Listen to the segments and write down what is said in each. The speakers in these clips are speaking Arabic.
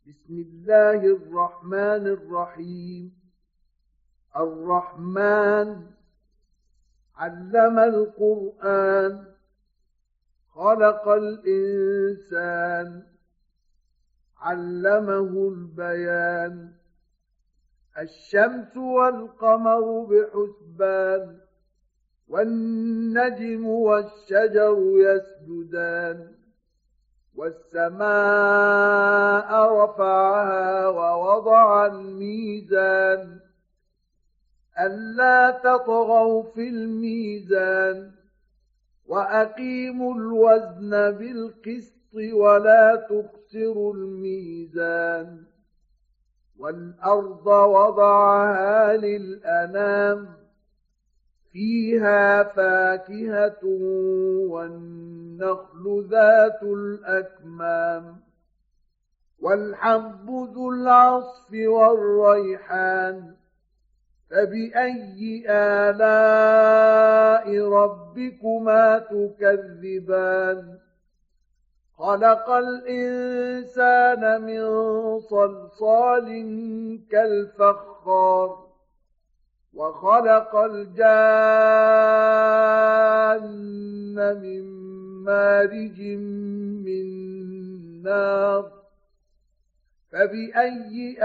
بسم الله الرحمن الرحيم. الرحمن علم القرآن، خلق الإنسان، علمه البيان. الشمس والقمر بحسبان، والنجم والشجر يسجدان. والسماء رفعها ووضع الميزان، ألا تطغوا في الميزان، وأقيموا الوزن بالقسط ولا تخسروا الميزان. والأرض وضعها للأنام، فيها فاكهة والنخل ذات الأكمام، والحب ذو العصف والريحان. فبأي آلاء ربكما تكذبان؟ خلق الإنسان من صلصال كالفخار، وخلق الجان من مارج من نار. فبأي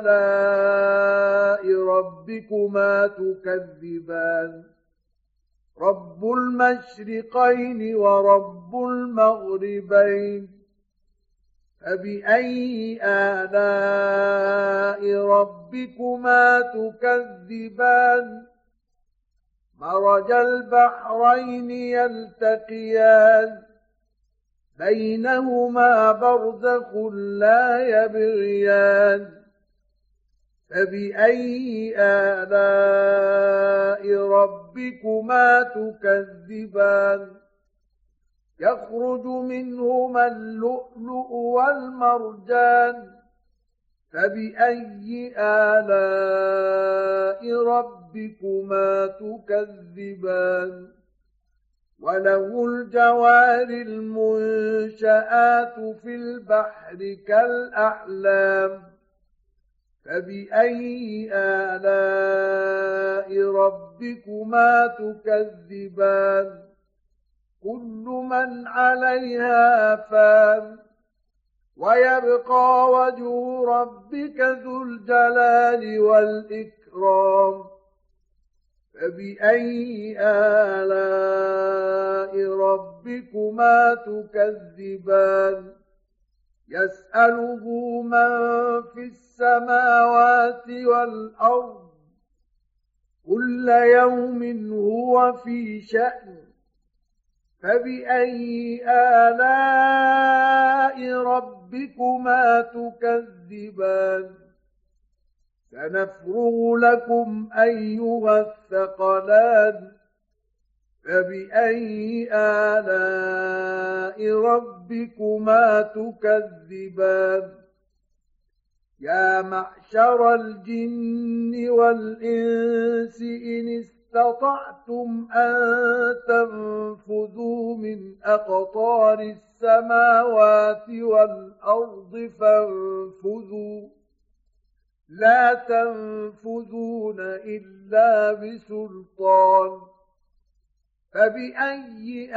آلاء ربكما تكذبان؟ رب المشرقين ورب المغربين. فبأي آلاء ربكما تكذبان؟ مرج البحرين يلتقيان، بينهما برزخ لا يبغيان. فبأي آلاء ربكما تكذبان؟ يخرج منهما اللؤلؤ والمرجان. فبأي آلاء ربكما تكذبان؟ وله الجوار المنشآت في البحر كالأعلام. فبأي آلاء ربكما تكذبان؟ كل من عليها فان، ويبقى وجه ربك ذو الجلال والإكرام. فبأي آلاء ربكما تكذبان؟ يسأله من في السماوات والأرض، كل يوم هو في شأن. فبأي آلاء ربكما تكذبان؟ سنفرغ لكم أيها الثقلان. فبأي آلاء ربكما تكذبان؟ يا معشر الجن والإنس إن استطعتم أن تنفذوا من أقطار السماوات والأرض فانفذوا، لا تنفذون إلا بسلطان. فبأي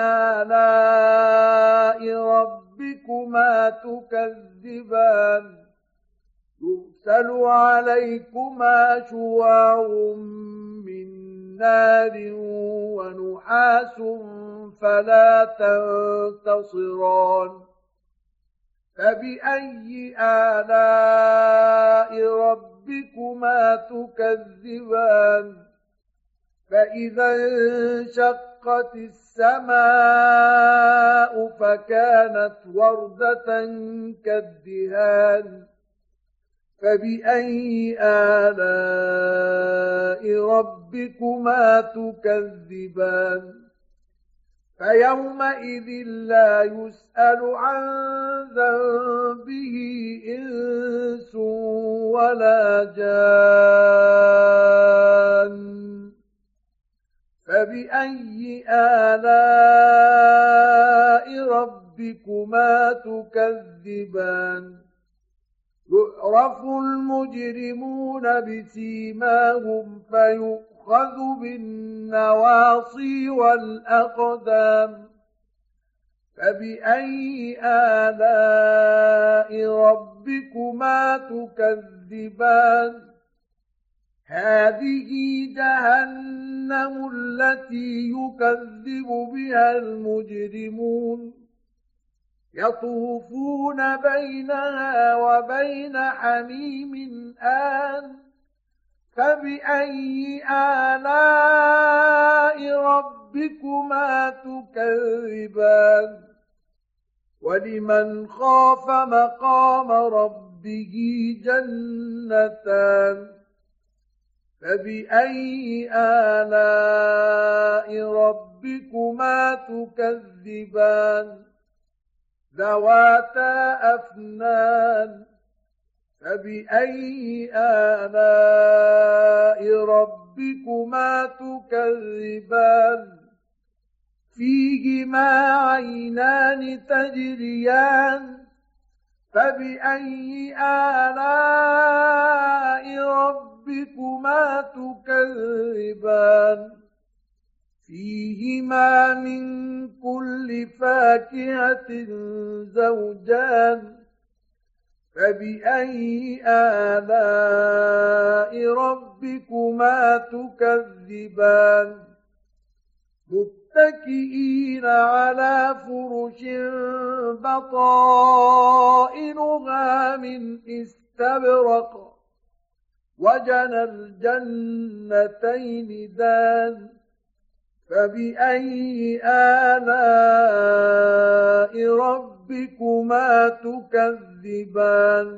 آلاء ربكما تكذبان؟ يرسل عليكما شواظ من نار ونحاس فلا تنتصران. فبأي آلاء ربكما تكذبان؟ فإذا انشقت السماء فكانت وردة كالدهان. فبأي آلاء ربكما تكذبان؟ فيومئذ لا يسأل عن ذنبه إنس ولا جان. فبأي آلاء ربكما تكذبان؟ يعرف المجرمون بسيماهم فيؤخذ بالنواصي والأقدام فبأي آلاء ربكما تكذبان هذه جهنم التي يكذب بها المجرمون يطوفون بينها وبين حميم آن فبأي آلاء ربكما تكذبان ولمن خاف مقام ربه جنتان فبأي آلاء ربكما تكذبان ذواتا أفنان فبأي آلاء ربكما تكذبان فيهما عينان تجريان فبأي آلاء ربكما تكذبان فيهما من كل فاكهة زوجان فبأي آلاء ربكما تكذبان متكئين على فرش بطائنها من استبرق وجنى الجنتين دان فبأي آلاء ربكما تكذبان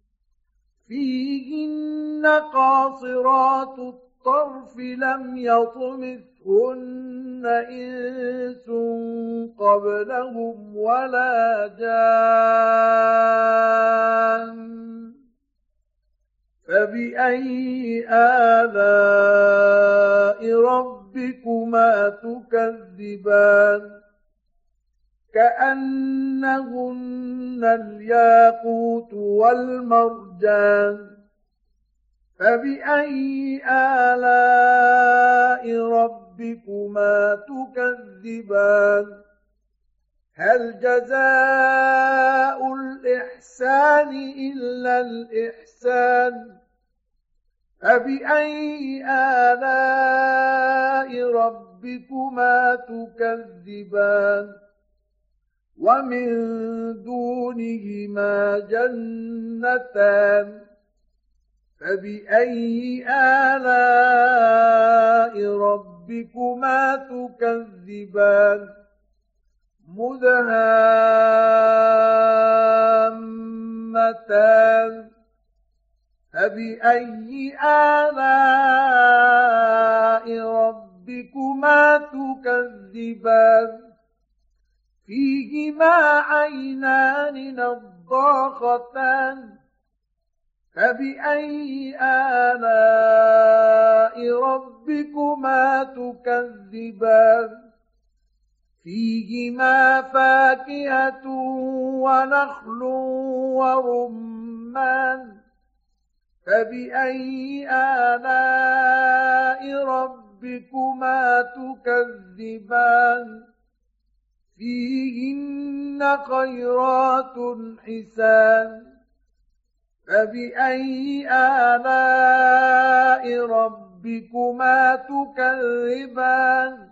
فيهن قاصرات الطرف لم يطمثهن إنس قبلهم ولا جان فبأي آلاء ربكما تكذبان كأنهن الياقوت والمرجان فبأي آلاء ربكما تكذبان هل جزاء الإحسان إلا الإحسان فبأي آلاء ربكما تكذبان ومن دونهما جنتان فبأي آلاء ربكما تكذبان مدهامتان فبأي آلاء ربكما تكذبان فيهما عينان نضاختان فبأي آلاء ربكما تكذبان فيهما فاكهة ونخل ورمان فبأي آلاء ربكما تكذبان فيهن خيرات حسان فبأي آلاء ربكما تكذبان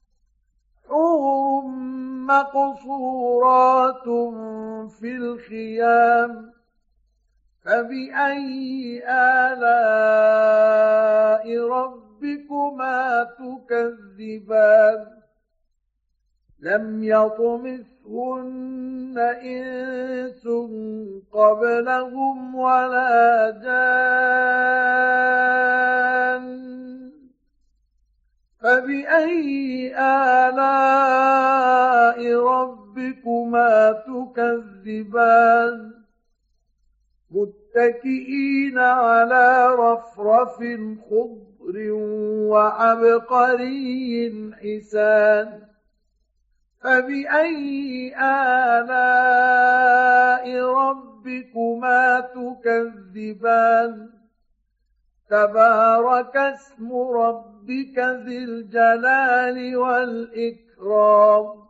حور مقصورات في الخيام فبأي آلاء ربكما تكذبان لم يطمثهن إنس قبلهم ولا جان فبأي آلاء ربكما تكذبان متكئين على رفرف خضر وعبقري حسان فبأي آلاء ربكما تكذبان تبارك اسم ربك ذي الجلال والإكرام